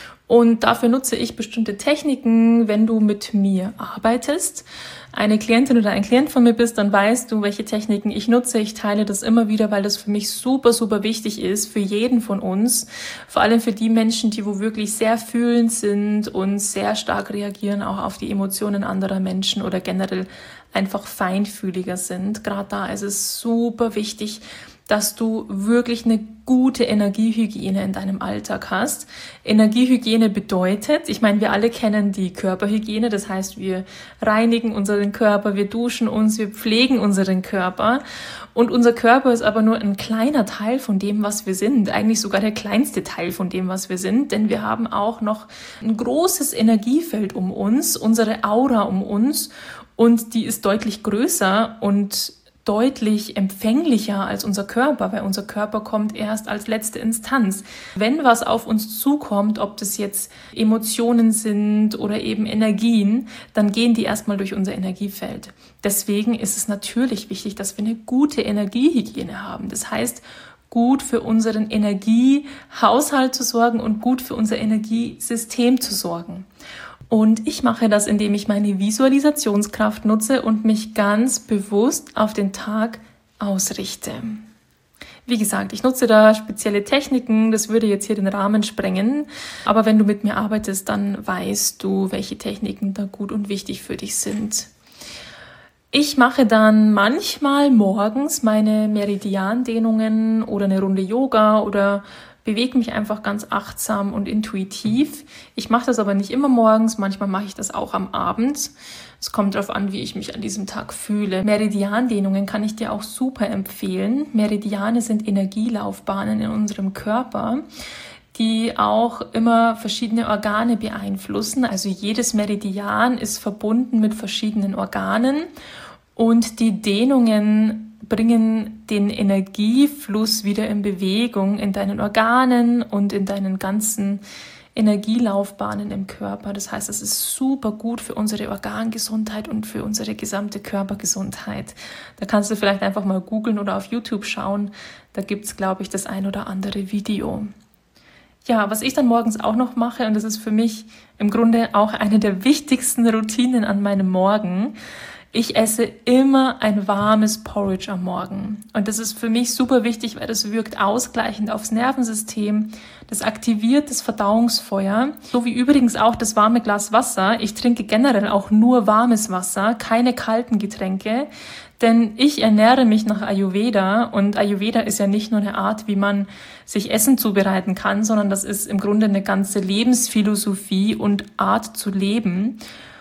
Und dafür nutze ich bestimmte Techniken, wenn du mit mir arbeitest. Eine Klientin oder ein Klient von mir bist, dann weißt du, welche Techniken ich nutze. Ich teile das immer wieder, weil das für mich super, super wichtig ist, für jeden von uns. Vor allem für die Menschen, die wo wirklich sehr fühlend sind und sehr stark reagieren, auch auf die Emotionen anderer Menschen oder generell einfach feinfühliger sind. Gerade da ist es super wichtig, dass du wirklich eine gute Energiehygiene in deinem Alltag hast. Energiehygiene bedeutet, ich meine, wir alle kennen die Körperhygiene, das heißt, wir reinigen unseren Körper, wir duschen uns, wir pflegen unseren Körper und unser Körper ist aber nur ein kleiner Teil von dem, was wir sind, eigentlich sogar der kleinste Teil von dem, was wir sind, denn wir haben auch noch ein großes Energiefeld um uns, unsere Aura um uns und die ist deutlich größer und deutlich empfänglicher als unser Körper, weil unser Körper kommt erst als letzte Instanz. Wenn was auf uns zukommt, ob das jetzt Emotionen sind oder eben Energien, dann gehen die erstmal durch unser Energiefeld. Deswegen ist es natürlich wichtig, dass wir eine gute Energiehygiene haben. Das heißt, gut für unseren Energiehaushalt zu sorgen und gut für unser Energiesystem zu sorgen. Und ich mache das, indem ich meine Visualisationskraft nutze und mich ganz bewusst auf den Tag ausrichte. Wie gesagt, ich nutze da spezielle Techniken, das würde jetzt hier den Rahmen sprengen, aber wenn du mit mir arbeitest, dann weißt du, welche Techniken da gut und wichtig für dich sind. Ich mache dann manchmal morgens meine Meridiandehnungen oder eine Runde Yoga oder bewege mich einfach ganz achtsam und intuitiv. Ich mache das aber nicht immer morgens, manchmal mache ich das auch am Abend. Es kommt darauf an, wie ich mich an diesem Tag fühle. Meridiandehnungen kann ich dir auch super empfehlen. Meridiane sind Energielaufbahnen in unserem Körper, die auch immer verschiedene Organe beeinflussen. Also jedes Meridian ist verbunden mit verschiedenen Organen und die Dehnungen bringen den Energiefluss wieder in Bewegung in deinen Organen und in deinen ganzen Energielaufbahnen im Körper. Das heißt, es ist super gut für unsere Organgesundheit und für unsere gesamte Körpergesundheit. Da kannst du vielleicht einfach mal googeln oder auf YouTube schauen. Da gibt es, glaube ich, das ein oder andere Video. Ja, was ich dann morgens auch noch mache, und das ist für mich im Grunde auch eine der wichtigsten Routinen an meinem Morgen, ich esse immer ein warmes Porridge am Morgen. Und das ist für mich super wichtig, weil das wirkt ausgleichend aufs Nervensystem. Das aktiviert das Verdauungsfeuer. So wie übrigens auch das warme Glas Wasser. Ich trinke generell auch nur warmes Wasser, keine kalten Getränke. Denn ich ernähre mich nach Ayurveda. Und Ayurveda ist ja nicht nur eine Art, wie man sich Essen zubereiten kann, sondern das ist im Grunde eine ganze Lebensphilosophie und Art zu leben.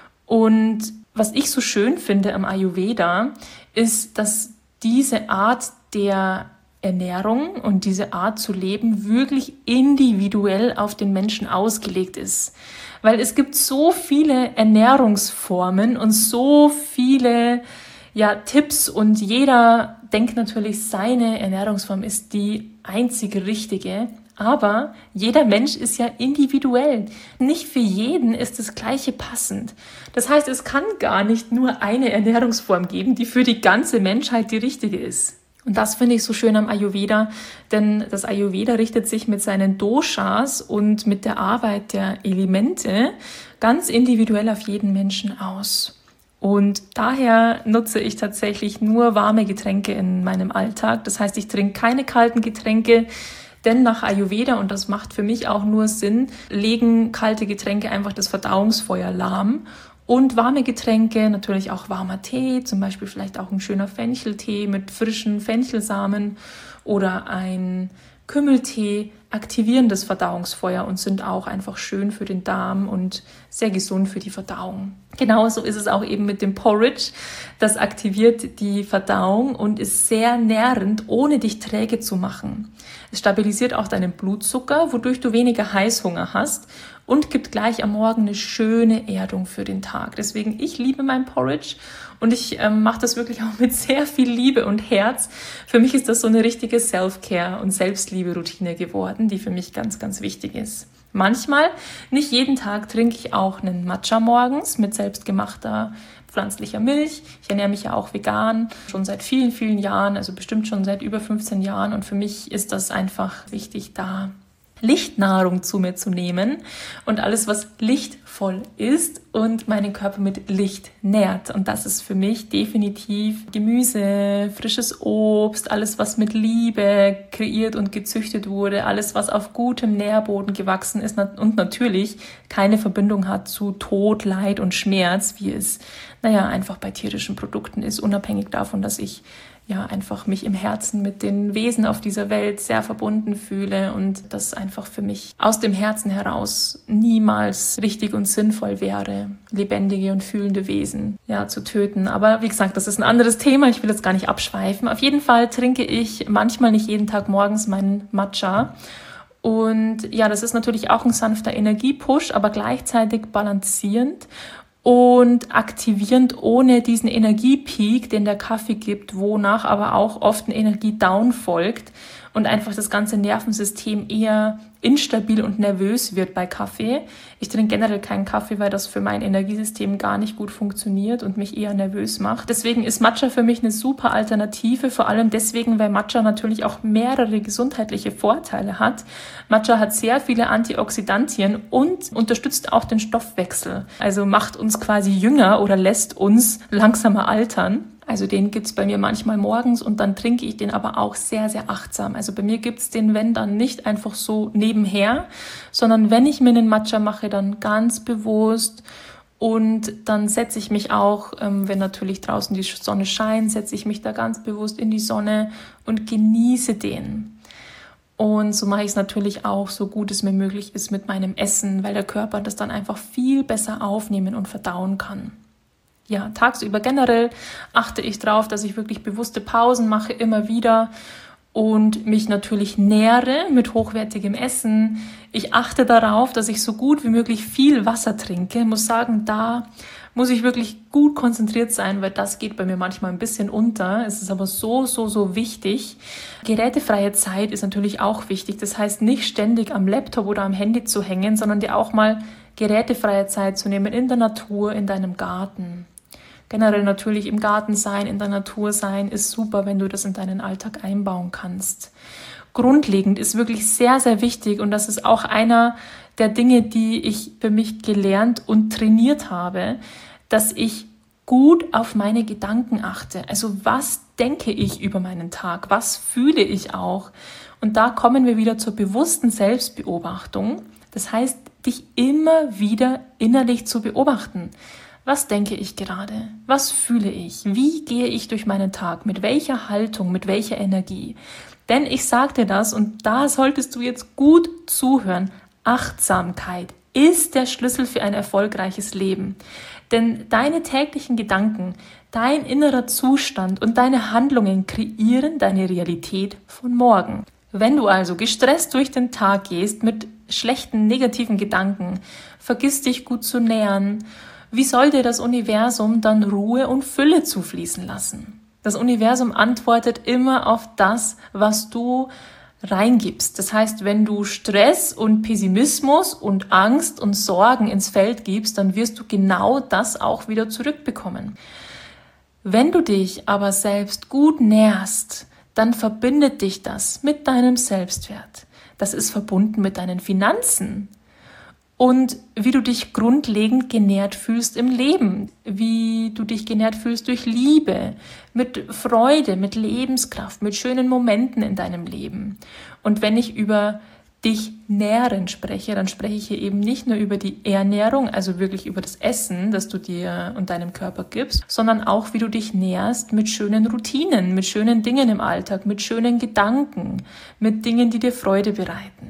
Und was ich so schön finde am Ayurveda, ist, dass diese Art der Ernährung und diese Art zu leben wirklich individuell auf den Menschen ausgelegt ist. Weil es gibt so viele Ernährungsformen und so viele ja, Tipps und jeder denkt natürlich, seine Ernährungsform ist die einzige richtige. Aber jeder Mensch ist ja individuell. Nicht für jeden ist das Gleiche passend. Das heißt, es kann gar nicht nur eine Ernährungsform geben, die für die ganze Menschheit die richtige ist. Und das finde ich so schön am Ayurveda, denn das Ayurveda richtet sich mit seinen Doshas und mit der Arbeit der Elemente ganz individuell auf jeden Menschen aus. Und daher nutze ich tatsächlich nur warme Getränke in meinem Alltag. Das heißt, ich trinke keine kalten Getränke, denn nach Ayurveda, und das macht für mich auch nur Sinn, legen kalte Getränke einfach das Verdauungsfeuer lahm. Und warme Getränke, natürlich auch warmer Tee, zum Beispiel vielleicht auch ein schöner Fencheltee mit frischen Fenchelsamen oder ein Kümmeltee, aktivieren das Verdauungsfeuer und sind auch einfach schön für den Darm und sehr gesund für die Verdauung. Genauso ist es auch eben mit dem Porridge. Das aktiviert die Verdauung und ist sehr nährend, ohne dich träge zu machen. Es stabilisiert auch deinen Blutzucker, wodurch du weniger Heißhunger hast und gibt gleich am Morgen eine schöne Erdung für den Tag. Deswegen, ich liebe mein Porridge und ich ähm, mache das wirklich auch mit sehr viel Liebe und Herz. Für mich ist das so eine richtige Self-Care- und Selbstliebe-Routine geworden, die für mich ganz, ganz wichtig ist. Manchmal, nicht jeden Tag, trinke ich auch einen Matcha morgens mit selbstgemachter pflanzlicher Milch. Ich ernähre mich ja auch vegan, schon seit vielen, vielen Jahren, also bestimmt schon seit über fünfzehn Jahren. Und für mich ist das einfach wichtig, da Lichtnahrung zu mir zu nehmen und alles, was lichtvoll ist und meinen Körper mit Licht nährt. Und das ist für mich definitiv Gemüse, frisches Obst, alles, was mit Liebe kreiert und gezüchtet wurde, alles, was auf gutem Nährboden gewachsen ist und natürlich keine Verbindung hat zu Tod, Leid und Schmerz, wie es, naja, einfach bei tierischen Produkten ist, unabhängig davon, dass ich ja einfach mich im Herzen mit den Wesen auf dieser Welt sehr verbunden fühle und das einfach für mich aus dem Herzen heraus niemals richtig und sinnvoll wäre, lebendige und fühlende Wesen ja zu töten. Aber wie gesagt, das ist ein anderes Thema, ich will jetzt gar nicht abschweifen. Auf jeden Fall trinke ich manchmal, nicht jeden Tag morgens, meinen Matcha. Und ja, das ist natürlich auch ein sanfter Energiepush, aber gleichzeitig balancierend und aktivierend ohne diesen Energiepeak, den der Kaffee gibt, wonach aber auch oft ein Energiedown folgt. und einfach das ganze Nervensystem eher instabil und nervös wird bei Kaffee. Ich trinke generell keinen Kaffee, weil das für mein Energiesystem gar nicht gut funktioniert und mich eher nervös macht. Deswegen ist Matcha für mich eine super Alternative, vor allem deswegen, weil Matcha natürlich auch mehrere gesundheitliche Vorteile hat. Matcha hat sehr viele Antioxidantien und unterstützt auch den Stoffwechsel. Also macht uns quasi jünger oder lässt uns langsamer altern. Also den gibt's bei mir manchmal morgens und dann trinke ich den aber auch sehr, sehr achtsam. Also bei mir gibt's den, wenn dann nicht einfach so nebenher, sondern wenn ich mir einen Matcha mache, dann ganz bewusst. Und dann setze ich mich auch, ähm, wenn natürlich draußen die Sonne scheint, setze ich mich da ganz bewusst in die Sonne und genieße den. Und so mache ich es natürlich auch, so gut es mir möglich ist mit meinem Essen, weil der Körper das dann einfach viel besser aufnehmen und verdauen kann. Ja, tagsüber generell achte ich darauf, dass ich wirklich bewusste Pausen mache, immer wieder und mich natürlich nähre mit hochwertigem Essen. Ich achte darauf, dass ich so gut wie möglich viel Wasser trinke. Ich muss sagen, da muss ich wirklich gut konzentriert sein, weil das geht bei mir manchmal ein bisschen unter. Es ist aber so, so, so wichtig. Gerätefreie Zeit ist natürlich auch wichtig. Das heißt, nicht ständig am Laptop oder am Handy zu hängen, sondern dir auch mal gerätefreie Zeit zu nehmen in der Natur, in deinem Garten. Generell natürlich im Garten sein, in der Natur sein, ist super, wenn du das in deinen Alltag einbauen kannst. Grundlegend ist wirklich sehr, sehr wichtig und das ist auch einer der Dinge, die ich für mich gelernt und trainiert habe, dass ich gut auf meine Gedanken achte. Also was denke ich über meinen Tag? Was fühle ich auch? Und da kommen wir wieder zur bewussten Selbstbeobachtung. Das heißt, dich immer wieder innerlich zu beobachten. Was denke ich gerade? Was fühle ich? Wie gehe ich durch meinen Tag? Mit welcher Haltung? Mit welcher Energie? Denn ich sage dir das und da solltest du jetzt gut zuhören. Achtsamkeit ist der Schlüssel für ein erfolgreiches Leben. Denn deine täglichen Gedanken, dein innerer Zustand und deine Handlungen kreieren deine Realität von morgen. Wenn du also gestresst durch den Tag gehst mit schlechten, negativen Gedanken, vergiss dich gut zu nähren, wie soll dir das Universum dann Ruhe und Fülle zufließen lassen? Das Universum antwortet immer auf das, was du reingibst. Das heißt, wenn du Stress und Pessimismus und Angst und Sorgen ins Feld gibst, dann wirst du genau das auch wieder zurückbekommen. Wenn du dich aber selbst gut nährst, dann verbindet dich das mit deinem Selbstwert. Das ist verbunden mit deinen Finanzen. Und wie du dich grundlegend genährt fühlst im Leben, wie du dich genährt fühlst durch Liebe, mit Freude, mit Lebenskraft, mit schönen Momenten in deinem Leben. Und wenn ich über dich nähren spreche, dann spreche ich hier eben nicht nur über die Ernährung, also wirklich über das Essen, das du dir und deinem Körper gibst, sondern auch, wie du dich nährst mit schönen Routinen, mit schönen Dingen im Alltag, mit schönen Gedanken, mit Dingen, die dir Freude bereiten.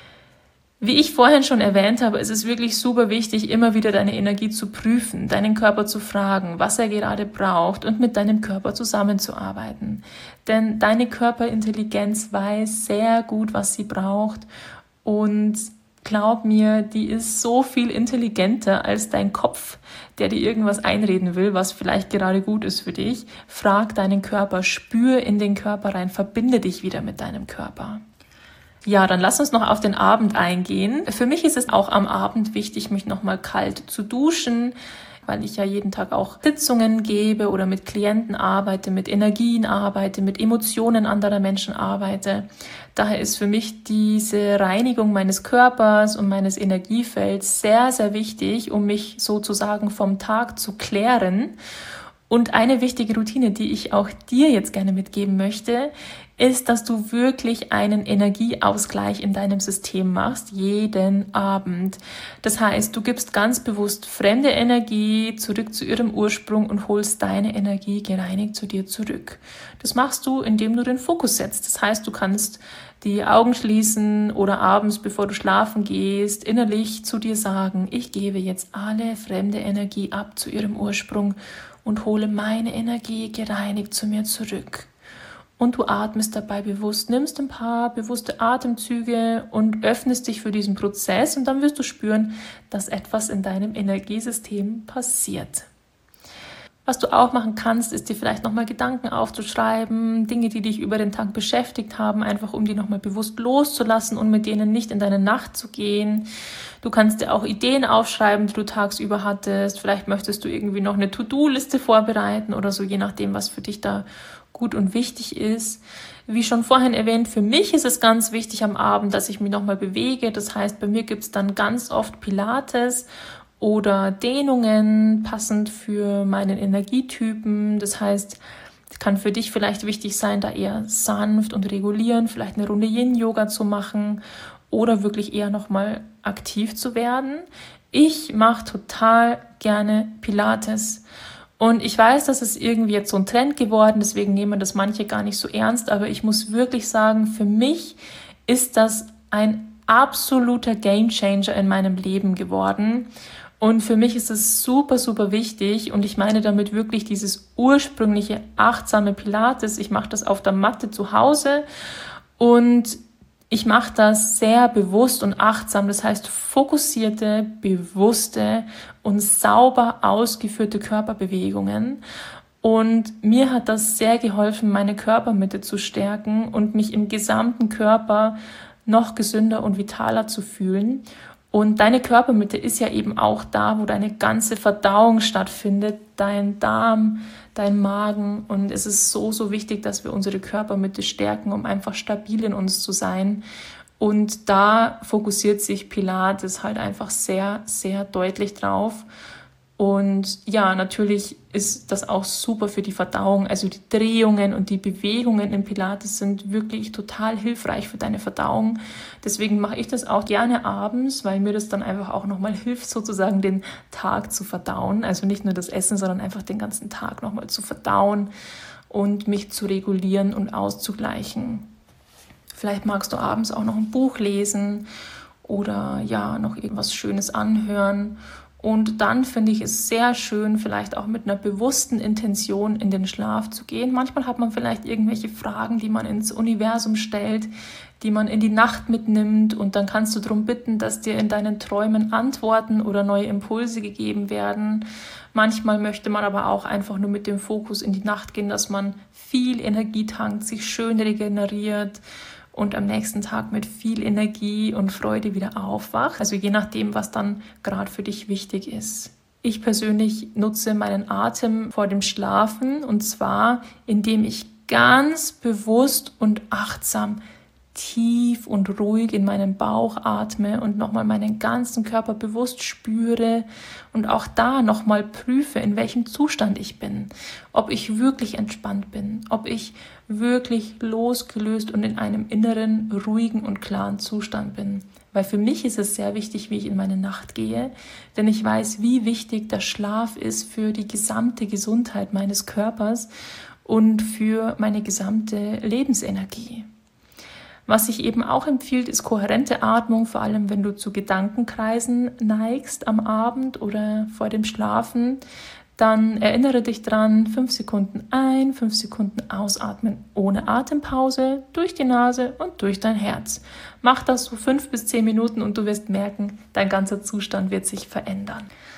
Wie ich vorhin schon erwähnt habe, ist es wirklich super wichtig, immer wieder deine Energie zu prüfen, deinen Körper zu fragen, was er gerade braucht und mit deinem Körper zusammenzuarbeiten. Denn deine Körperintelligenz weiß sehr gut, was sie braucht und glaub mir, die ist so viel intelligenter als dein Kopf, der dir irgendwas einreden will, was vielleicht gerade gut ist für dich. Frag deinen Körper, spür in den Körper rein, verbinde dich wieder mit deinem Körper. Ja, dann lass uns noch auf den Abend eingehen. Für mich ist es auch am Abend wichtig, mich nochmal kalt zu duschen, weil ich ja jeden Tag auch Sitzungen gebe oder mit Klienten arbeite, mit Energien arbeite, mit Emotionen anderer Menschen arbeite. Daher ist für mich diese Reinigung meines Körpers und meines Energiefelds sehr, sehr wichtig, um mich sozusagen vom Tag zu klären. Und eine wichtige Routine, die ich auch dir jetzt gerne mitgeben möchte, ist, dass du wirklich einen Energieausgleich in deinem System machst, jeden Abend. Das heißt, du gibst ganz bewusst fremde Energie zurück zu ihrem Ursprung und holst deine Energie gereinigt zu dir zurück. Das machst du, indem du den Fokus setzt. Das heißt, du kannst die Augen schließen oder abends, bevor du schlafen gehst, innerlich zu dir sagen, ich gebe jetzt alle fremde Energie ab zu ihrem Ursprung und hole meine Energie gereinigt zu mir zurück. Und du atmest dabei bewusst, nimmst ein paar bewusste Atemzüge und öffnest dich für diesen Prozess und dann wirst du spüren, dass etwas in deinem Energiesystem passiert. Was du auch machen kannst, ist dir vielleicht nochmal Gedanken aufzuschreiben, Dinge, die dich über den Tag beschäftigt haben, einfach um die nochmal bewusst loszulassen und mit denen nicht in deine Nacht zu gehen. Du kannst dir auch Ideen aufschreiben, die du tagsüber hattest. Vielleicht möchtest du irgendwie noch eine To-Do-Liste vorbereiten oder so, je nachdem, was für dich da gut und wichtig ist. Wie schon vorhin erwähnt, für mich ist es ganz wichtig am Abend, dass ich mich nochmal bewege. Das heißt, bei mir gibt es dann ganz oft Pilates oder Dehnungen, passend für meinen Energietypen. Das heißt, es kann für dich vielleicht wichtig sein, da eher sanft und regulieren, vielleicht eine Runde Yin-Yoga zu machen oder wirklich eher nochmal aktiv zu werden. Ich mache total gerne Pilates. Und ich weiß, dass es irgendwie jetzt so ein Trend geworden, deswegen nehmen das manche gar nicht so ernst, aber ich muss wirklich sagen, für mich ist das ein absoluter Gamechanger in meinem Leben geworden. Und für mich ist es super, super wichtig und ich meine damit wirklich dieses ursprüngliche, achtsame Pilates. Ich mache das auf der Matte zu Hause und ich mache das sehr bewusst und achtsam. Das heißt, fokussierte, bewusste und sauber ausgeführte Körperbewegungen. Und mir hat das sehr geholfen, meine Körpermitte zu stärken und mich im gesamten Körper noch gesünder und vitaler zu fühlen. Und deine Körpermitte ist ja eben auch da, wo deine ganze Verdauung stattfindet, dein Darm, dein Magen. Und es ist so, so wichtig, dass wir unsere Körpermitte stärken, um einfach stabil in uns zu sein. Und da fokussiert sich Pilates halt einfach sehr, sehr deutlich drauf. Und ja, natürlich ist das auch super für die Verdauung. Also die Drehungen und die Bewegungen im Pilates sind wirklich total hilfreich für deine Verdauung. Deswegen mache ich das auch gerne abends, weil mir das dann einfach auch nochmal hilft, sozusagen den Tag zu verdauen. Also nicht nur das Essen, sondern einfach den ganzen Tag nochmal zu verdauen und mich zu regulieren und auszugleichen. Vielleicht magst du abends auch noch ein Buch lesen oder ja, noch irgendwas Schönes anhören. Und dann finde ich es sehr schön, vielleicht auch mit einer bewussten Intention in den Schlaf zu gehen. Manchmal hat man vielleicht irgendwelche Fragen, die man ins Universum stellt, die man in die Nacht mitnimmt. Und dann kannst du darum bitten, dass dir in deinen Träumen Antworten oder neue Impulse gegeben werden. Manchmal möchte man aber auch einfach nur mit dem Fokus in die Nacht gehen, dass man viel Energie tankt, sich schön regeneriert und am nächsten Tag mit viel Energie und Freude wieder aufwacht. Also je nachdem, was dann gerade für dich wichtig ist. Ich persönlich nutze meinen Atem vor dem Schlafen und zwar, indem ich ganz bewusst und achtsam tief und ruhig in meinen Bauch atme und nochmal meinen ganzen Körper bewusst spüre und auch da nochmal prüfe, in welchem Zustand ich bin, ob ich wirklich entspannt bin, ob ich wirklich losgelöst und in einem inneren, ruhigen und klaren Zustand bin. Weil für mich ist es sehr wichtig, wie ich in meine Nacht gehe, denn ich weiß, wie wichtig der Schlaf ist für die gesamte Gesundheit meines Körpers und für meine gesamte Lebensenergie. Was sich eben auch empfiehlt, ist kohärente Atmung, vor allem wenn du zu Gedankenkreisen neigst am Abend oder vor dem Schlafen. Dann erinnere dich dran, fünf Sekunden ein, fünf Sekunden ausatmen, ohne Atempause, durch die Nase und durch dein Herz. Mach das so fünf bis zehn Minuten und du wirst merken, dein ganzer Zustand wird sich verändern.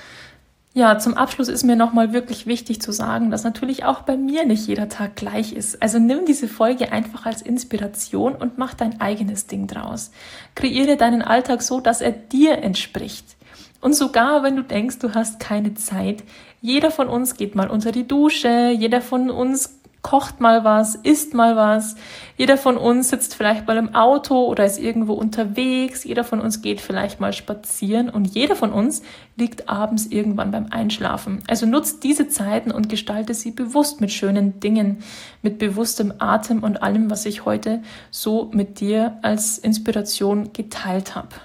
Ja, zum Abschluss ist mir nochmal wirklich wichtig zu sagen, dass natürlich auch bei mir nicht jeder Tag gleich ist. Also nimm diese Folge einfach als Inspiration und mach dein eigenes Ding draus. Kreiere deinen Alltag so, dass er dir entspricht. Und sogar wenn du denkst, du hast keine Zeit, jeder von uns geht mal unter die Dusche, jeder von uns kocht mal was, isst mal was, jeder von uns sitzt vielleicht mal im Auto oder ist irgendwo unterwegs, jeder von uns geht vielleicht mal spazieren und jeder von uns liegt abends irgendwann beim Einschlafen. Also nutzt diese Zeiten und gestalte sie bewusst mit schönen Dingen, mit bewusstem Atem und allem, was ich heute so mit dir als Inspiration geteilt habe.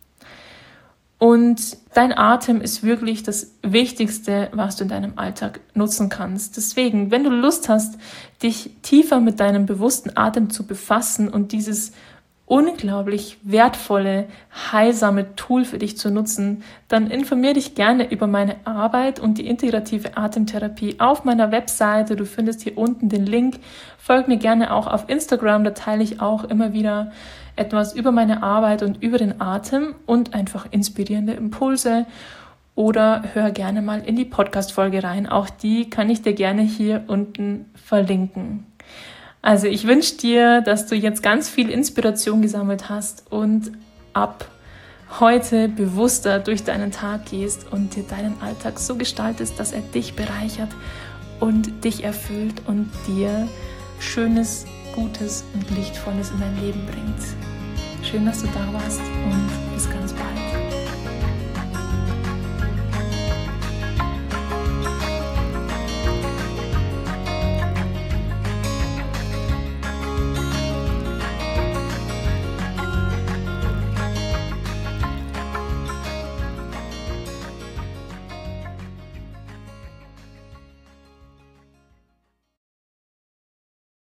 Und dein Atem ist wirklich das Wichtigste, was du in deinem Alltag nutzen kannst. Deswegen, wenn du Lust hast, dich tiefer mit deinem bewussten Atem zu befassen und dieses unglaublich wertvolle, heilsame Tool für dich zu nutzen, dann informiere dich gerne über meine Arbeit und die integrative Atemtherapie auf meiner Webseite. Du findest hier unten den Link. Folg mir gerne auch auf Instagram, da teile ich auch immer wieder etwas über meine Arbeit und über den Atem und einfach inspirierende Impulse. oder hör gerne mal in die Podcast-Folge rein. Auch die kann ich dir gerne hier unten verlinken. Also ich wünsche dir, dass du jetzt ganz viel Inspiration gesammelt hast und ab heute bewusster durch deinen Tag gehst und dir deinen Alltag so gestaltest, dass er dich bereichert und dich erfüllt und dir Schönes, Gutes und Lichtvolles in dein Leben bringt. Schön, dass du da warst und bis ganz bald.